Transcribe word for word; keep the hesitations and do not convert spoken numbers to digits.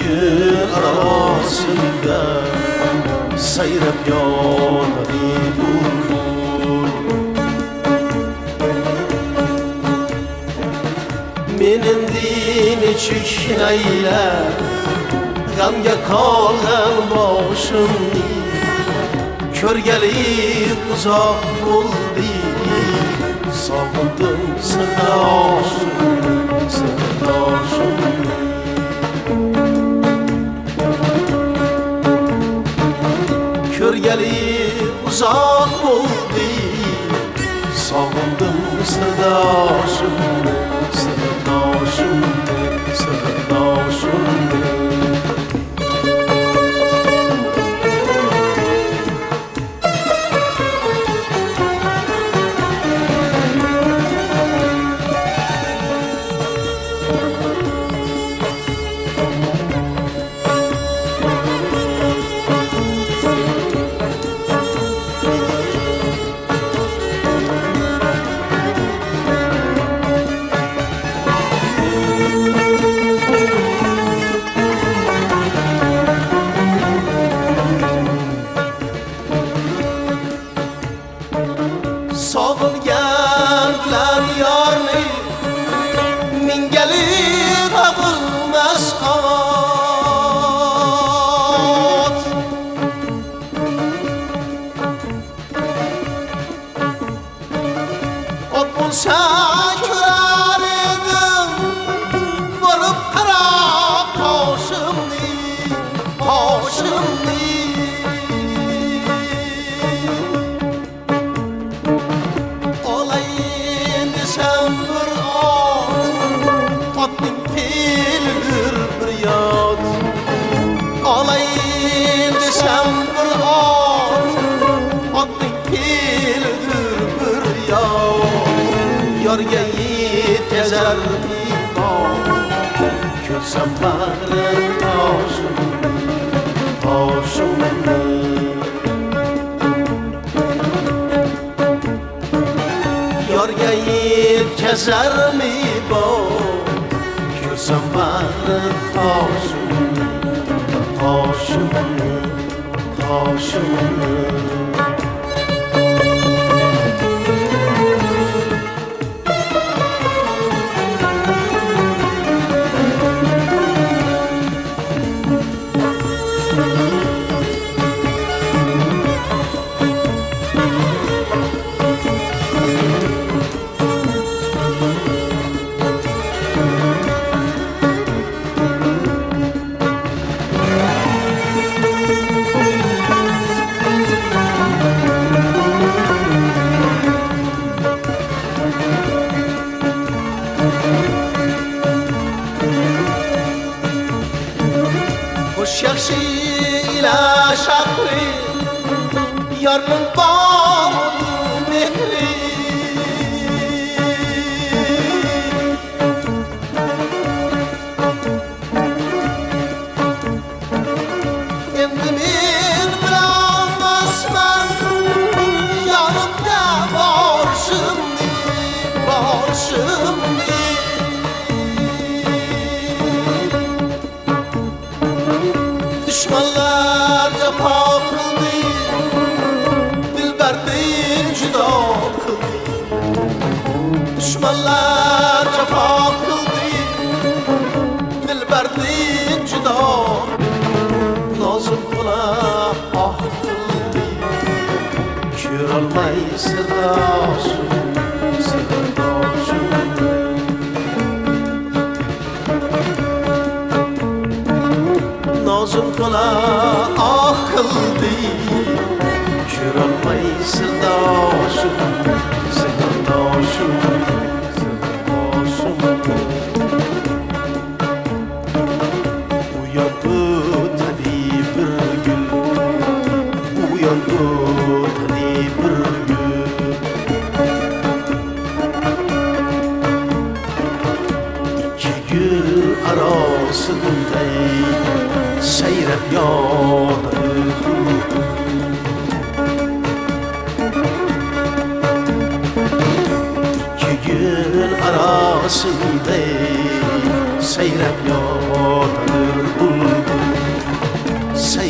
gül arasında sayrab yotadi bulbul. Men endi nechuk naylab g'amga qolgan boshimni ko'rgali uzoq bo'ldi. Sog'indim sirdoshim, sirdoshim. Ko'rgali uzoq bo'ldi. Sog'indim sirdoshim, sirdoshim, sirdoshim. Sog'inganlar yorni mingali topilmas ot. Ot bo'lsa ko'rar edim borib qarab qoshimni, qoshimni. Otning telidir bir yod, olayin desam bir ot. Otning telidir bir yod, yorga yetkazar iymon. Ko'rsam bag'ri toshim, toshimni. Yorga yetkazar iymon. Ko'rsam bag'ri toshim, toshimni, toshimni. Yaxshi ila shahri yorning bor mehri. Endi men bilolmasman yonimda borishimni, borishimni. Düşmanlar jafo qildi, dilbardin judo qildi. Düşmanlar jafo qildi, dilbardin judo. Nozim qila oh qildi, ko'rolmay sirdoshim, sirdoshim. Nozim qila oh qildi, ko'rolmay sirdoshim, sirdoshim, sirdoshim. U yon o'tadi bir gul, u yon o'tadi bir gul. Ikki gul arosida sayrab yotadi. Ikki gul arosida sayrab yotadi bulbul. sayrab